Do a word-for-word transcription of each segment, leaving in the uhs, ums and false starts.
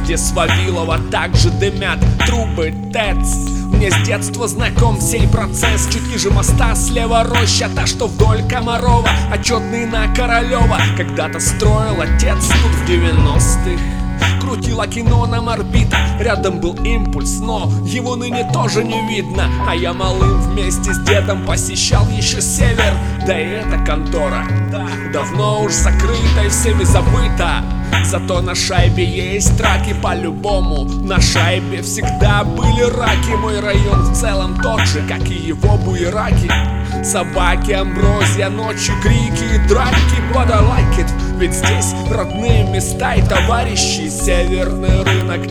где с Вавилова также дымят трубы ТЭЦ. Мне с детства знаком сей процесс. Чуть ниже моста слева роща, та, что вдоль Комарова, отчетный на Королева. Когда-то строил отец тут в девяностых. Крутила кино нам орбита, рядом был импульс, но его ныне тоже не видно. А я малым вместе с дедом посещал еще север. Да и эта контора давно уж закрыта и всеми забыта. Зато на шайбе есть траки по-любому. На шайбе всегда были раки. Мой район в целом тот же, как и его буераки. Собаки, амброзия, ночью крики и драки. But I like it, ведь здесь родные места и товарищи. Северный рынок,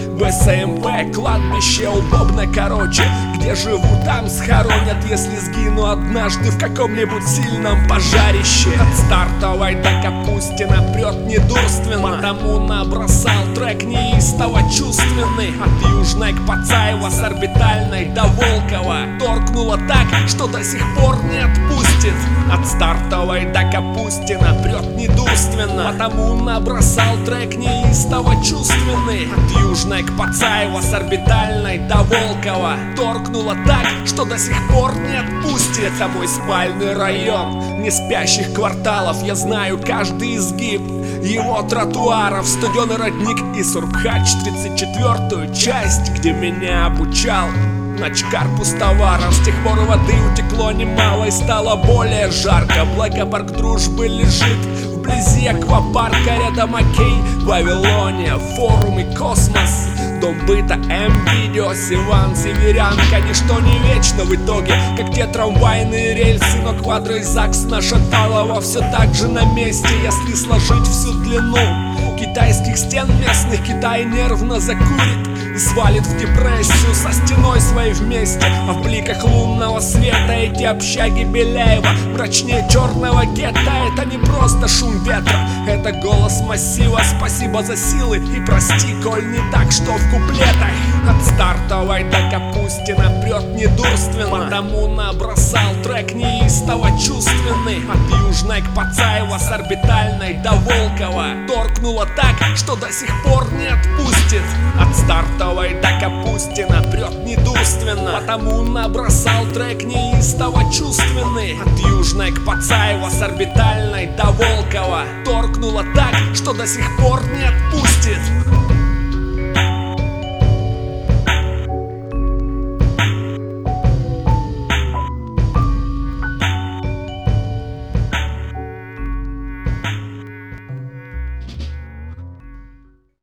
БСМП, кладбище удобно, короче. Где живу, там схоронят, если сгину однажды в каком-нибудь сильном пожарище. От Стартовой до Капустина прет недурственно, потому набросал трек неистово чувственный. От Южной к Пацаева, с Орбитальной до Волкова торкнуло так, что до сих пор не отпустит. От Стартовой до Капустина прет недурственно, потому набросал трек неистово чувственный. От Южной к Пацаева, с Орбитальной до Волкова торкнуло так, что до сих пор не отпустит. Это мой спальный район не спящих кварталов. Я знаю каждый изгиб его тротуаров. Стадионы Родник и Сурбхач, тридцать четвёртую часть, где меня обучал Начкар Пустоваров. С тех пор воды утекло немало и стало более жарко. Благо парк Дружбы лежит вблизи аквапарка. Рядом Окей, Вавилония, Форум и Космос. Дом быта, М-видео, Сиван, Северянка. Ничто не вечно в итоге, как те трамвайные рельсы. Но квадро и ЗАГС на Шаталова все так же на месте, если сложить всю длину китайских стен местных. Китай нервно закурит и свалит в депрессию со стеной своей вместе. А в бликах лунного света эти общаги Беляева мрачнее черного гетто. Это не просто шум ветра, это голос массива. Спасибо за силы и прости, коль не так, что в куплетах. От Стартовой до Капустина прет недурственно, потому набросал трек неистово чувственный. От Южной к Пацаева, с Орбитальной до Волкова торкнуло так, что до сих пор не отпустит. От Стартовой до Капустина прет недурственно, потому набросал трек неистово чувственный. От Южной к Пацаева, с Орбитальной до Волкова торкнуло так, что до сих пор не отпустит.